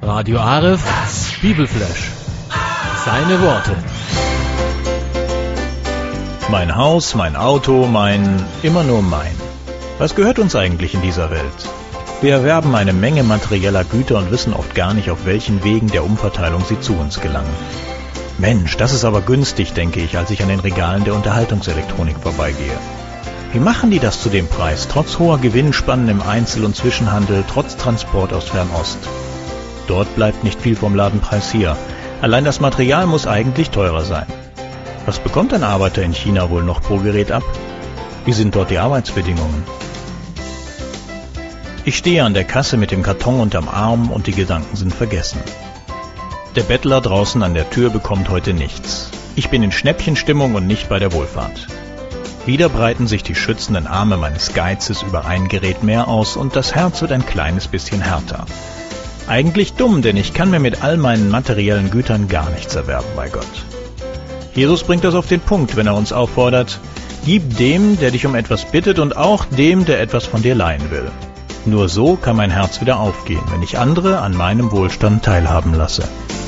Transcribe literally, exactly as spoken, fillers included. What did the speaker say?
Radio Aref, Bibelflash. Seine Worte. Mein Haus, mein Auto, mein... immer nur mein. Was gehört uns eigentlich in dieser Welt? Wir erwerben eine Menge materieller Güter und wissen oft gar nicht, auf welchen Wegen der Umverteilung sie zu uns gelangen. Mensch, das ist aber günstig, denke ich, als ich an den Regalen der Unterhaltungselektronik vorbeigehe. Wie machen die das zu dem Preis, trotz hoher Gewinnspannen im Einzel- und Zwischenhandel, trotz Transport aus Fernost? Dort bleibt nicht viel vom Ladenpreis hier. Allein das Material muss eigentlich teurer sein. Was bekommt ein Arbeiter in China wohl noch pro Gerät ab? Wie sind dort die Arbeitsbedingungen? Ich stehe an der Kasse mit dem Karton unterm Arm und die Gedanken sind vergessen. Der Bettler draußen an der Tür bekommt heute nichts. Ich bin in Schnäppchenstimmung und nicht bei der Wohlfahrt. Wieder breiten sich die schützenden Arme meines Geizes über ein Gerät mehr aus und das Herz wird ein kleines bisschen härter. Eigentlich dumm, denn ich kann mir mit all meinen materiellen Gütern gar nichts erwerben bei Gott. Jesus bringt das auf den Punkt, wenn er uns auffordert: Gib dem, der dich um etwas bittet, und auch dem, der etwas von dir leihen will. Nur so kann mein Herz wieder aufgehen, wenn ich andere an meinem Wohlstand teilhaben lasse.